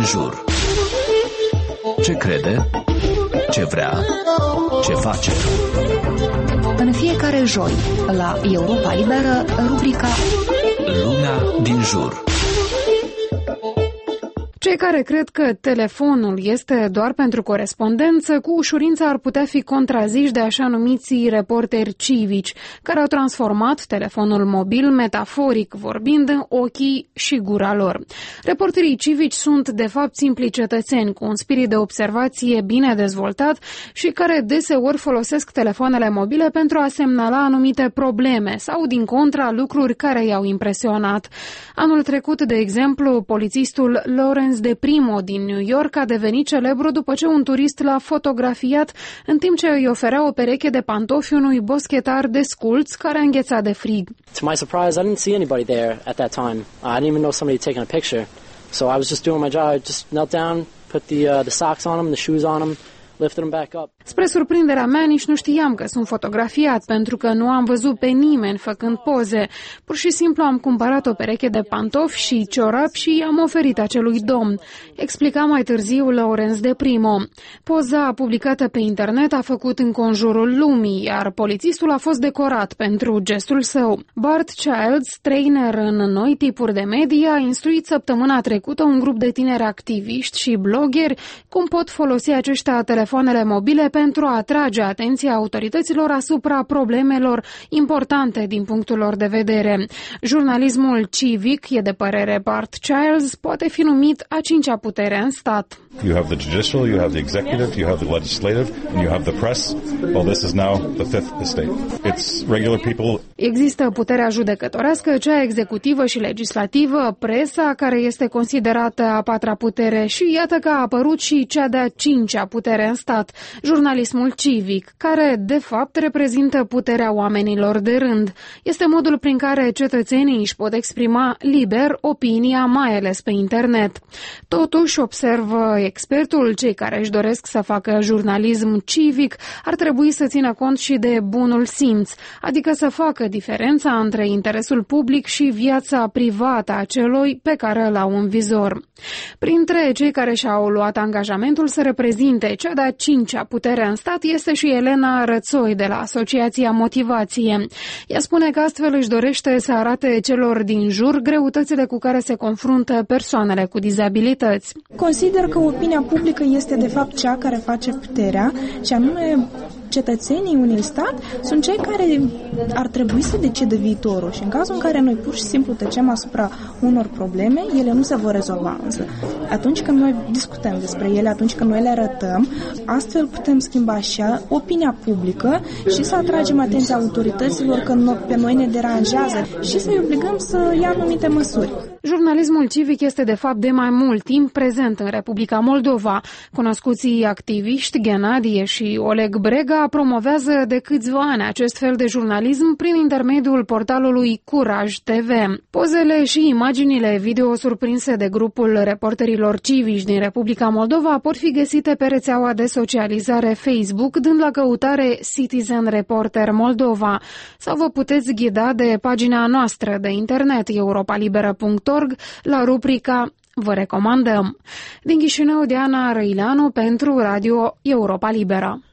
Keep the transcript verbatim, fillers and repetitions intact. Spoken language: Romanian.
jur. Ce crede? Ce vrea? Ce face? În fiecare joi, la Europa Liberă, rubrica Lumea din jur. Cei care cred că telefonul este doar pentru corespondență, cu ușurință ar putea fi contraziși de așa numiții reporteri civici, care au transformat telefonul mobil, metaforic vorbind, în ochii și gura lor. Reporterii civici sunt, de fapt, simpli cetățeni cu un spirit de observație bine dezvoltat și care deseori folosesc telefoanele mobile pentru a semnala anumite probleme sau, din contra, lucruri care i-au impresionat. Anul trecut, de exemplu, polițistul Lawrence de Primo din New York a devenit celebru după ce un turist l-a fotografiat în timp ce îi oferea o pereche de pantofi unui boschetar desculț care a înghețat de frig. To my surprise, I didn't see anybody there at that time. I didn't even know somebody had taken a picture. So I was just doing my job. I just knelt down, put the uh, the socks on them, the shoes on them. Lifted them back up. Spre surprinderea mea, nici nu știam că sunt fotografiat, pentru că nu am văzut pe nimeni făcând poze. Pur și simplu am cumpărat o pereche de pantofi și ciorapi și am oferit acelui domn. Explica mai târziu Lawrence de Primo. Poza publicată pe internet a făcut înconjurul lumii, iar polițistul a fost decorat pentru gestul său. Bart Childs, trainer în noi tipuri de media, a instruit săptămâna trecută un grup de tineri activiști și bloggeri cum pot folosi aceștia telefoanele mobile pentru a atrage atenția autorităților asupra problemelor importante din punctul lor de vedere. Jurnalismul civic, e de părere Bart Childs, poate fi numit a cincea putere în stat. You have the judicial, you have the executive, you have the legislative, and you have the press. Well, this is now the fifth estate. It's regular people. Există puterea judecătorească, cea executivă și legislativă, presa, care este considerată a patra putere, și iată că a apărut și cea de-a cincea putere în stat, jurnalismul civic, care, de fapt, reprezintă puterea oamenilor de rând. Este modul prin care cetățenii își pot exprima liber opinia, mai ales pe internet. Totuși, observă expertul, cei care își doresc să facă jurnalism civic ar trebui să țină cont și de bunul simț, adică să facă diferența între interesul public și viața privată a celui pe care îl au în vizor. Printre cei care și-au luat angajamentul să reprezinte cea de-a cincea putere în stat este și Elena Rățoi de la Asociația Motivație. Ea spune că astfel își dorește să arate celor din jur greutățile cu care se confruntă persoanele cu dizabilități. Consider că opinia publică este de fapt cea care face puterea, și anume cetățenii unui stat sunt cei care ar trebui să decidă viitorul, și în cazul în care noi pur și simplu tăcem asupra unor probleme, ele nu se vor rezolva. Însă atunci când noi discutăm despre ele, atunci când noi le arătăm, astfel putem schimba și opinia publică și să atragem atenția autorităților că pe noi ne deranjează și să-i obligăm să ia anumite măsuri. Jurnalismul civic este de fapt de mai mult timp prezent în Republica Moldova. Cunoscuții activiști Ghenadie și Oleg Brega promovează de câțiva ani acest fel de jurnalism prin intermediul portalului Curaj T V. Pozele și imaginile video surprinse de grupul reporterilor civici din Republica Moldova pot fi găsite pe rețeaua de socializare Facebook, dând la căutare Citizen Reporter Moldova, sau vă puteți ghida de pagina noastră de internet europa liberă punct org la rubrica Vă recomandăm. Din Chișinău, Diana Răileanu pentru Radio Europa Liberă.